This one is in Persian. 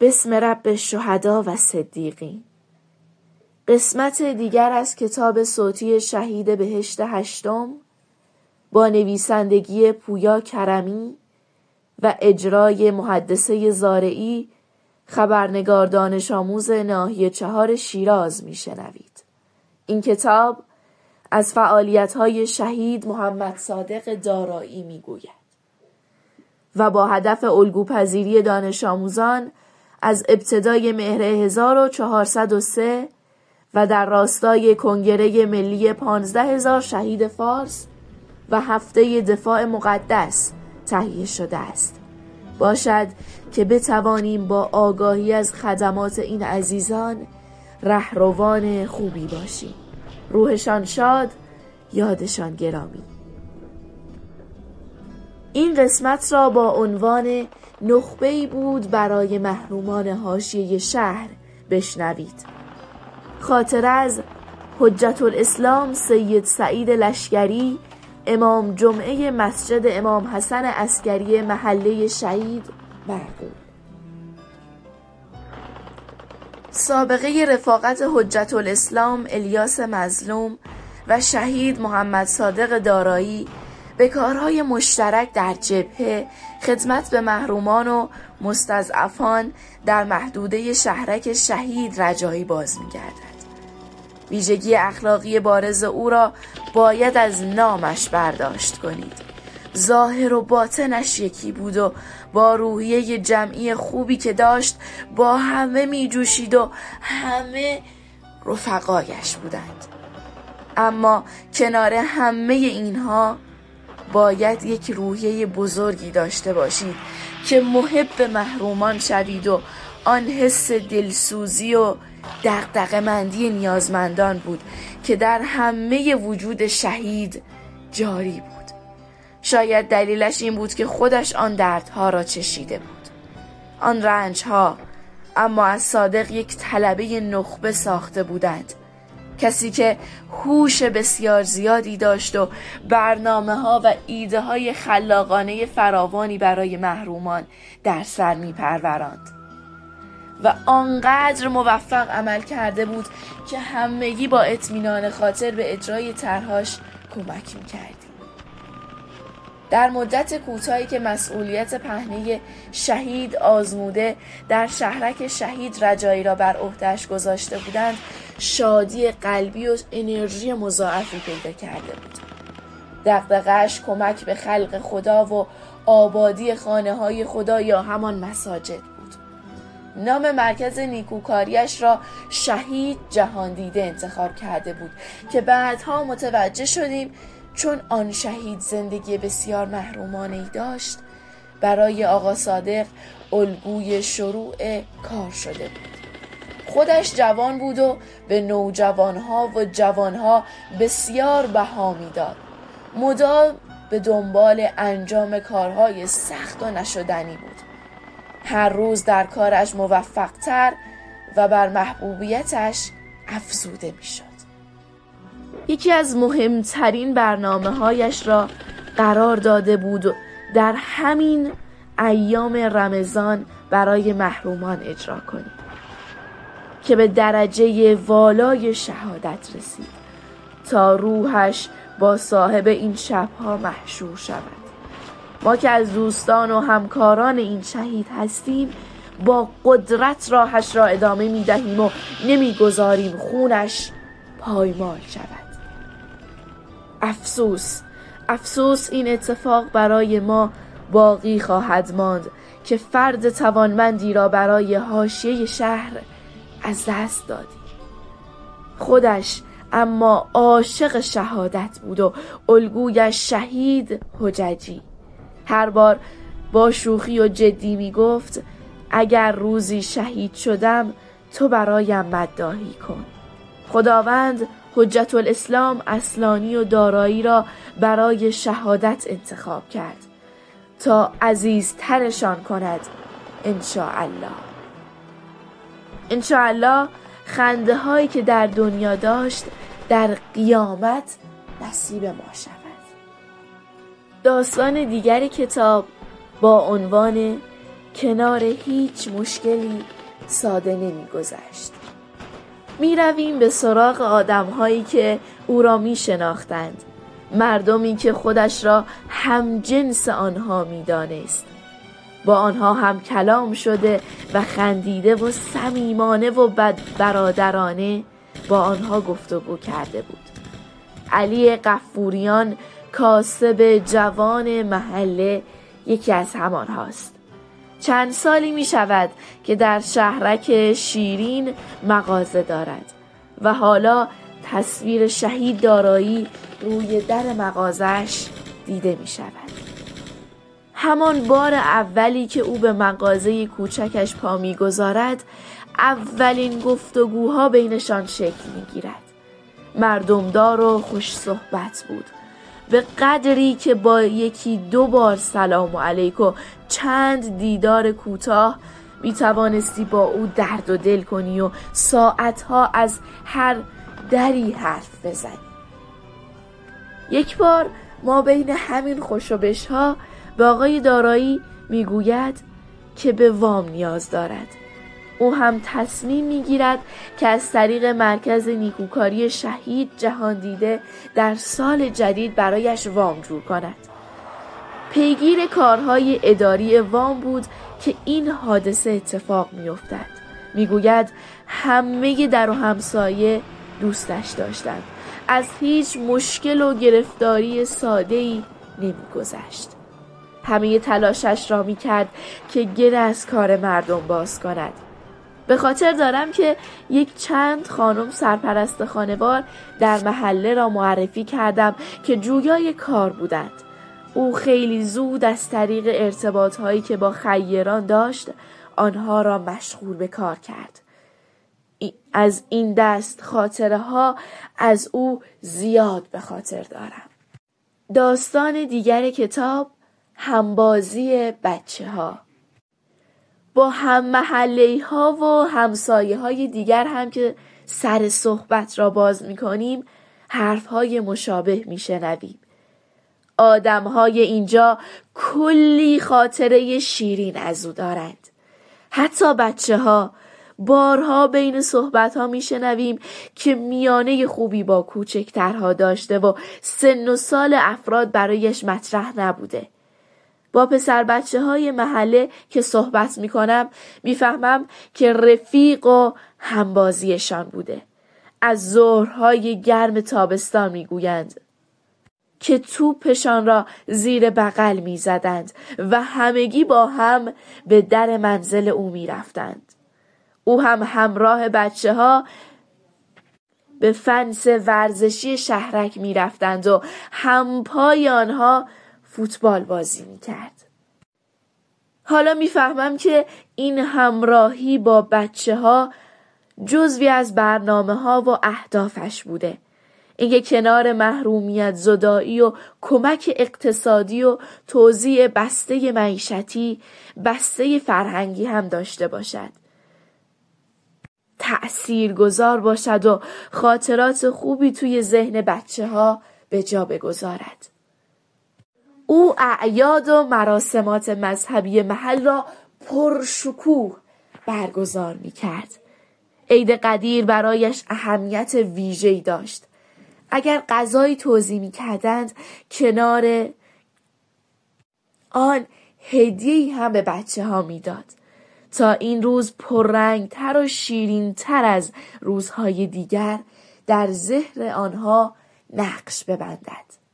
بسم رب الشهدا و صدیقین. قسمت دیگر از کتاب صوتی شهید بهشت هشتم با نویسندگی پویا کرمی و اجرای محدثه زارعی، خبرنگار دانش آموز ناحیه 4 شیراز میشنوید. این کتاب از فعالیت‌های شهید محمد صادق دارایی میگوید و با هدف الگوپذیری دانش آموزان از ابتدای مهر 1403 و در راستای کنگره ملی 15,000 شهید فارس و هفته دفاع مقدس تهیه شده است. باشد که بتوانیم با آگاهی از خدمات این عزیزان رهروان خوبی باشیم. روحشان شاد، یادشان گرامی. این قسمت را با عنوان نخبه‌ای بود برای محرومان حاشیه شهر بشنوید. خاطره از حجت الاسلام سید سعید لشکری، امام جمعه مسجد امام حسن عسکری محله شهید مرقوم. سابقه رفاقت حجت الاسلام الیاس مظلوم و شهید محمد صادق دارایی به کارهای مشترک در جبهه، خدمت به محرومان و مستضعفان در محدوده شهرک شهید رجایی باز می‌گردد. ویژگی اخلاقی بارز او را باید از نامش برداشت کنید. ظاهر و باطنش یکی بود و با روحیه جمعی خوبی که داشت با همه می‌جوشید و همه رفقایش بودند. اما کنار همه اینها باید یک روحیه بزرگی داشته باشید که محب محرومان شوید و آن حس دلسوزی و دغدغه‌مندی نیازمندان بود که در همه وجود شهید جاری بود. شاید دلیلش این بود که خودش آن دردها را چشیده بود، آن رنجها، اما از صادق یک طلبه نخبه ساخته بودند. کسی که هوش بسیار زیادی داشت و برنامه‌ها و ایده‌های خلاقانه فراوانی برای محرومان در سر می‌پروراند و آنقدر موفق عمل کرده بود که همگی با اطمینان خاطر به اجرای طرح‌هاش کمک می‌کردیم. در مدت کوتاهی که مسئولیت پهنه شهید آزموده در شهرک شهید رجایی را بر عهده‌اش گذاشته بودند، شادی قلبی و انرژی مضاعفی پیدا کرده بود. دغدغه‌اش کمک به خلق خدا و آبادی خانه‌های خدا یا همان مساجد بود. نام مرکز نیکوکاریش را شهید جهان دیده انتخاب کرده بود که بعدها متوجه شدیم چون آن شهید زندگی بسیار محرومانه‌ای داشت، برای آقا صادق الگوی شروع کار شده بود. خودش جوان بود و به نوجوانها و جوانها بسیار بها می‌داد. مدام به دنبال انجام کارهای سخت و نشدنی بود. هر روز در کارش موفق‌تر و بر محبوبیتش افزوده می‌شد. یکی از مهمترین برنامه‌هایش را قرار داده بود در همین ایام رمضان برای محرومان اجرا کنید که به درجه والای شهادت رسید تا روحش با صاحب این شب‌ها محشور شود. ما که از دوستان و همکاران این شهید هستیم با قدرت راهش را ادامه می‌دهیم و نمی‌گذاریم خونش پایمال شود. افسوس این اتفاق برای ما باقی خواهد ماند که فرد توانمندی را برای حاشیه شهر از دست دادیم. خودش اما عاشق شهادت بود و الگویش شهید حججی. هر بار با شوخی و جدی می گفت اگر روزی شهید شدم تو برایم مداحی کن. خداوند حجت الاسلام اصلانی و دارایی را برای شهادت انتخاب کرد تا عزیزترشان کند. انشاءالله خنده هایی که در دنیا داشت در قیامت نصیب ما شود. داستان دیگر کتاب با عنوان کنار هیچ مشکلی ساده نمی‌گذشت. می‌رویم به سراغ آدم‌هایی که او را می‌شناختند، مردمی که خودش را همجنس آنها می‌دانست. با آنها هم کلام شده و خندیده و صمیمانه و برادرانه با آنها گفتگو کرده بود. علی غفوریان، کاسب جوان محله، یکی از همان هاست. چند سالی می شود که در شهرک شیرین مغازه دارد و حالا تصویر شهید دارایی روی در مغازش دیده می شود. همان بار اولی که او به مغازه کوچکش پا می گذارد، اولین گفتگوها بینشان شکل می گیرد. مردمدار و خوش صحبت بود، به قدری که با یکی دو بار سلام علیک و چند دیدار کوتاه می توانستی با او درد و دل کنی و ساعتها از هر دری حرف بزنی. یک بار ما بین همین خوشوبش ها به آقای دارایی می گوید که به وام نیاز دارد. او هم تصمیم میگیرد که از طریق مرکز نیکوکاری شهید جهاندیده در سال جدید برایش وام جور کند. پیگیر کارهای اداری وام بود که این حادثه اتفاق میافتد. میگوید همه در و همسایه دوستش داشتند. از هیچ مشکل و گرفتاری ساده‌ای نمیگذشت. همه تلاشش را میکرد که گره از کار مردم باز کند. به خاطر دارم که یک چند خانم سرپرست خانوار در محله را معرفی کردم که جویای کار بودند. او خیلی زود از طریق ارتباطهایی که با خیران داشت آنها را مشغول به کار کرد. از این دست خاطره ها از او زیاد به خاطر دارم. داستان دیگر کتاب، همبازی بچه ها. با هم محله‌ای ها و همسایه های دیگر هم که سر صحبت را باز می کنیم، حرف های مشابه می شنویم. آدم های اینجا کلی خاطره شیرین از او دارند. حتی بچه ها، بارها بین صحبت ها می شنویم که میانه خوبی با کوچکترها داشته و سن و سال افراد برایش مطرح نبوده. با پسر بچه های محله که صحبت می کنم می فهمم که رفیق و همبازیشان بوده. از ظهرهای گرم تابستان می گویند که توپشان را زیر بغل می زدند و همگی با هم به در منزل او می رفتند. او هم همراه بچه ها به فنس ورزشی شهرک می رفتند و همپای آنها فوتبال بازی می کرد. حالا می فهمم که این همراهی با بچه ها جزوی از برنامه ها و اهدافش بوده. اینکه کنار محرومیت زدایی و کمک اقتصادی و توزیع بسته معیشتی، بسته فرهنگی هم داشته باشد. تأثیرگذار باشد و خاطرات خوبی توی ذهن بچه ها به جا بگذارد. او اعیاد و مراسمات مذهبی محل را پرشکوه برگزار می کرد. عید قدیر برایش اهمیت ویژه‌ای داشت. اگر غذایی توزیع می کردند، کنار آن هدیه‌ای هم به بچه ها می داد تا این روز پررنگتر و شیرینتر از روزهای دیگر در ذهن آنها نقش ببندد.